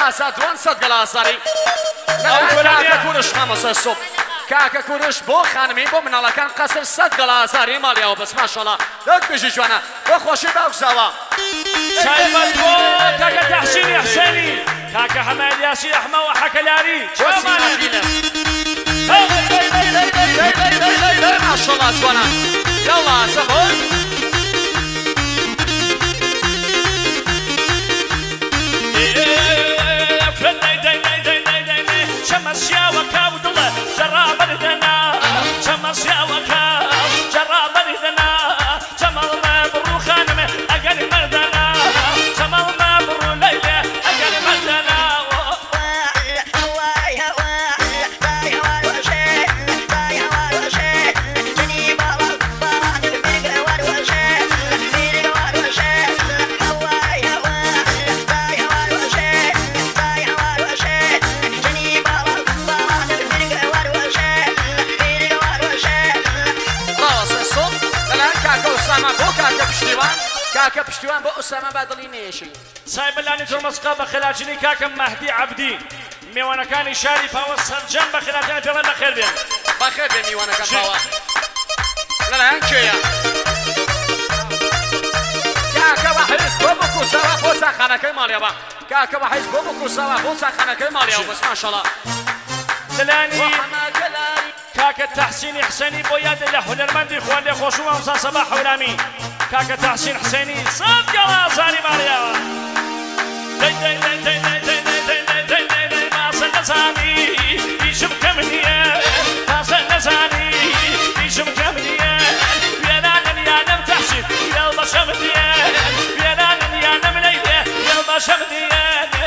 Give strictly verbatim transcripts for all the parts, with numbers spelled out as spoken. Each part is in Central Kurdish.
ئازاد جوان سەد گەلازاری کاکە کوڕش مامۆستا سۆپ کاکە کوڕش بۆ خانمی بۆ مناڵەکان قەسر سەد گەلازاری ماڵیەوە بەس ماشەڵڵا دەک بژی جوانە بۆ خۆشی باوکزاوە تایبەت بۆ کاکە تەحسینی حسێنی کاکە حەمەد یاسین ئەحمە و حەکەلاری چۆمانە ماشەڵڵا جوانە یاڵا زەبۆ کاکە پشتیوان بۆ ئوسامە بادڵی نێشی سایبەلانی تۆمەسقا بە خێلاچنی کاکەم مەهدی عەبدی میوانەکانی شاری پاوە سەرجەم بە خێلاچنی پێڵێن بەخێر بێن بەخێر بێن میوانەکان پاوە لەلایەن کێیە کاکە بە حیز بۆ بکوسەوە بۆ چاخانەکەی ماڵیەوە کاکە بە حیز بۆ بکوسەوە بۆ چاخانەکەی ماڵیەوە بەس ماشەڵڵا لەلانی کاکە تەحسینی حسێنی بۆ یادە لە هونەرمەندی خواردێ خۆش و مامۆستا سەباح حەورامی کاکە تەحسین حسێنی سەد گەڵازاری ماڵیەوە دەی دەی دەی دەی دەی دەی دەی دەی دەی دەی دەی ماسە نەزانی ئیشم کەم نییە ماسە نەزانی ئیشم کەم نییە وێرانم یانم تەحسین یاڵ بەشەم نییە وێرانم یانم لەیلێ یاڵ بەشەم نییە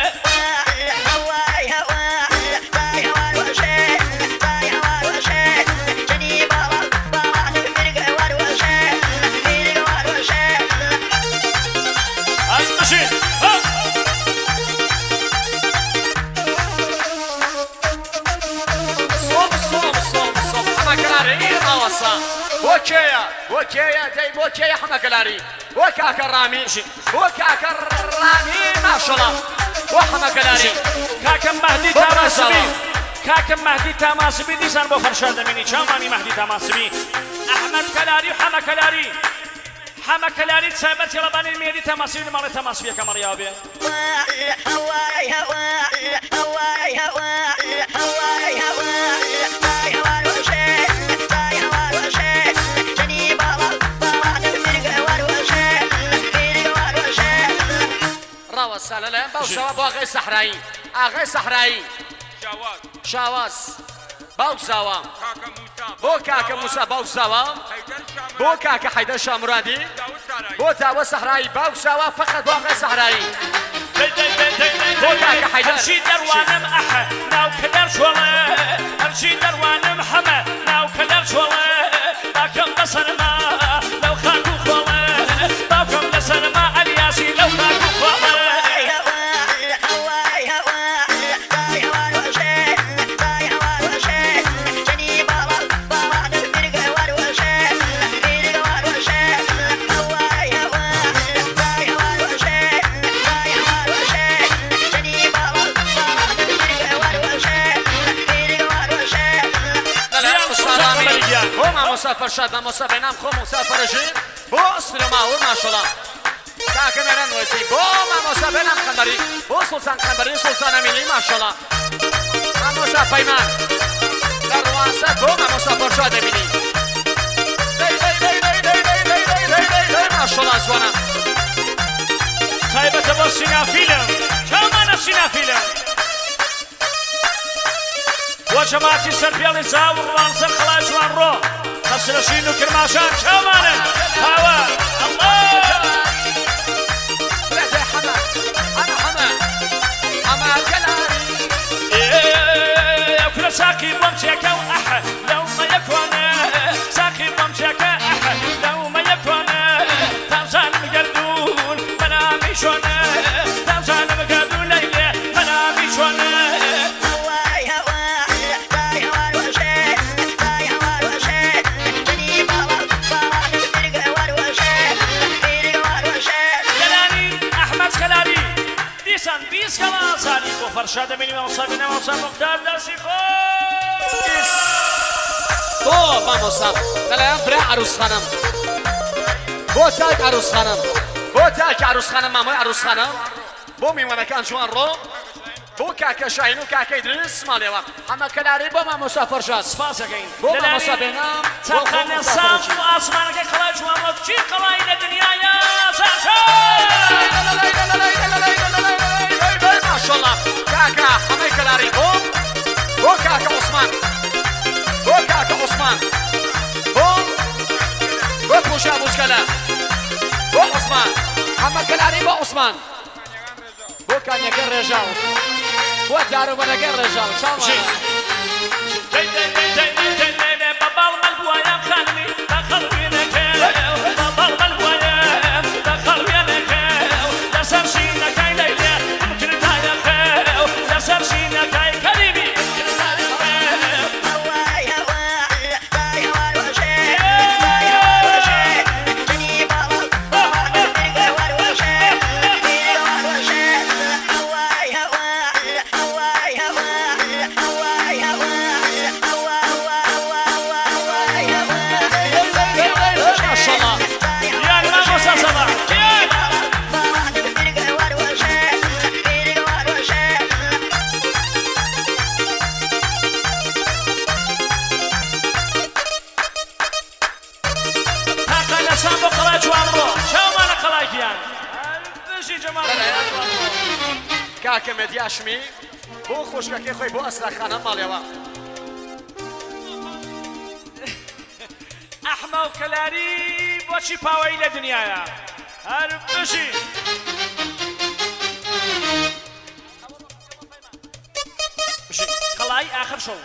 بۆ کێیە بۆ کێیە دەی بۆ کێیە حەمەکەلاری بۆ کاکە ڕامی بۆ کاکە ڕامی ماشەڵڵا بۆ حەمەکەلاری کاکەم مەهدی تاماسبی کاکەم مەهدی تاماسبی دیسان بۆ خەرشان دەمێنی چاوانی مەهدی تاماسبی ئەحمەد کەلاری و حەمەکەلاری حەمەکەلاری سایبەتی ڕەبانی مێری تاماسبی لە ماڵی تاماسبیەکە مەڕیاو بێ ڕاوەسا لەلایەن باوسەوە بۆ ئاغای سەحرایی ئاغای سەحرایی شاواز باوکزاوە بۆ کاکە موسا باوکزاوە بۆ کاکە حەیدەر شامرادی بۆ داوە سەحرایی باوکزاوە فقط بۆ ئاغای سەحرایی بۆ کاکە حەیدەر هەرچی دەروانم ئەحە ناو کەدەر چۆڵێ هەرچی دەروانم حەمە ناو کەدەر چۆڵێ باکەم بەسەرما لەو خاک و خۆڵێ باکەم لەسەرما ئەلیاسی لەو خاک و خۆڵێ مسافر شاد مسافر نام خو مسافر جی بو سلما و ماشاءالله کاکە مێران وەسی بۆ مامۆستا بێنام خەمبەری بۆ سوڵتان خەمبەری سوڵتان ئەمینی ماشاءالله مامۆستا پەیمان لە ڕوانسەد بۆ مامۆستا فەرشاد ئەمینی ماشاءالله جوانە تایبەتە بۆ سینافیلە چاومانە سینافیلە بۆ جەماعەتی سەرپێڵی زاو و ڕوانسەد خەڵای جوان ڕۆ خەسرەشین و کرماشان چاومانە هاوە ساقي بمشيكا وأحد لو ما يكون ساقي بمشيكا أحد لو ما يكون تمشان مقردون منامي شون تمشان مقردون ليلة منامي شون هواي هواي هواي هواي وشيء هواي هواي وشيء جني بابا بابا بيرجع هواي وشيء بيرجع هواي وشيء كلاري أحمد كلاري ديسان بيس كلا صاري فرشاد بني موسى بن موسى مختار داسي خوش تو مامۆستا لەلایەن برا عروس خانم بۆ تاک عروس خانم بۆ تاک عروس خانم مامۆی عروس خانم بۆ میوانەکان جوان ڕۆ بۆ کاکە شاهین و کاکە ئیدریس ماڵێوە ئەمە کەلاری بۆ مامۆستا فەرشاد سپاس دەکەین بۆ مامۆستا بێنام چاقانە سام و ئاسمانەکە قەڵای جوانەوە چی قەڵای لە دنیایە ماشەڵڵا کاکە هەمەی کەلاری بۆ بۆ کاکە عوسمان بۆ کاکە عوسمان بۆ بۆ پوشا بوشکەلە بۆ عوسمان هەمە کەلاری بۆ عوسمان بۆ کانیەکە ڕێژاو بۆ دارۆبەنەکە ڕێژاو چاوە بەباڵ مەلبووایە خانمی بەخەڵوێنەکە بەباڵ مەلبووایە بەخەڵوێنەکە لەسەر شینەکەی لەیلێ بکردایەکە لەسەر شینەکەی کەریمی کاکە مێدیاشمی بۆ خۆشکەکەی خۆی بۆ ئەستاخانە ماڵێوە ئەحمە و کەلاری بۆچی پاوەی لە دنیایە هەر بژی قەڵای ئاخر شەو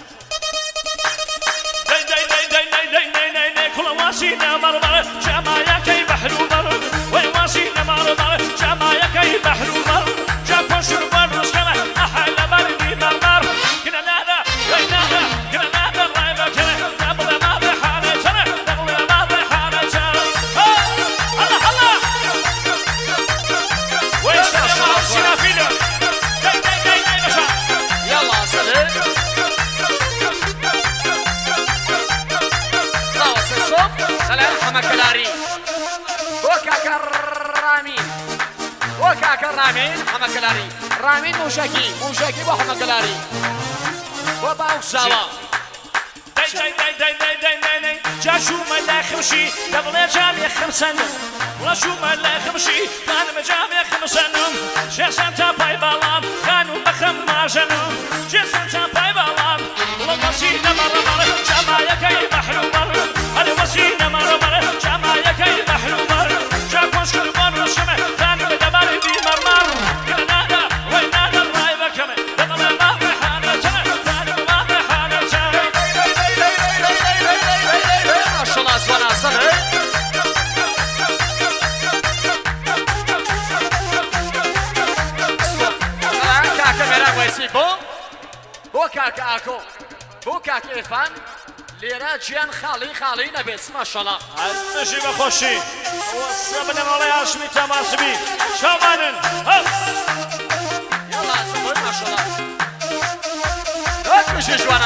دەی دەی دەی دەی دەی دەی دەی دەی دەی کوڵە واسی نەمەڕمەڕ جامایەکەی بەحر و بەڕ وەی واسی نەمەڕمەڕ جامایەکەی بەحر و بەڕ جا پۆشر بەر ڕۆژکەمە ئەحە لە بەرنی مەڕمەڕ کنە نادە وەی نادە کنە نادە ڕای بەکەنە دەبڵێ ماڵێ حانەتەنە دەبڵێ ماڵێ حانەتەنە هەڵە هەڵە وەی شەمە سینافینە دەی دەی دەی دەی بەشە یاڵا سەلێ سلام حمى كلاري وكاكا رامين وكاكا رامين حمى كلاري رامين موشاكي موشاكي بو حمى كلاري وباو ساوا داي داي داي داي داي داي داي جا شو ملا خمشي قبل جامع خمسن ولا شو ملا خمشي كان مجامع خمسن جسم تاباي بالام كانوا بخم ماجنم جسم تاباي بالام ولا مسينا مره مره جمايكي محرومر انا مسينا مره مره جمايكي محرومر جا كوشكر بون شمه كان بدبر بي مرمر كنادا وينادا راي بكمه بدل ما بحاله كان ما بحاله ما شاء الله سوانا صنع كاكا ميراك ويسي بو بو كاكا اكو بو كاكا إرفان ليرا جيان خالي خالي نبيت ما شاء الله نجي بخوشي وصبنا مولاي هاشمي تماسبي شامانن يلا سبوي ما شاء الله هات مشي جوانا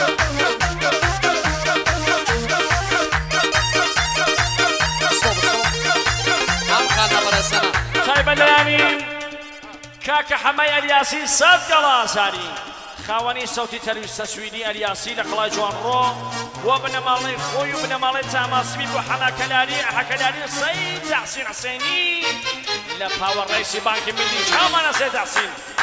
صوب صوب هم خانا برسنا طيب الامين كاكا حماي الياسي صد قلاساري خاوەنی سەوتی تەلویزیۆن سویدی ئەلیاسی لە قەڵای جوانڕۆ بۆ بنەماڵەی خۆی و بنەماڵەی تاماسبی بۆ حەناکەلاری حەکەلاری سەید تەحسین حسێنی لە پاوەڕێی بانکی ملی چاومانە سەید تەحسین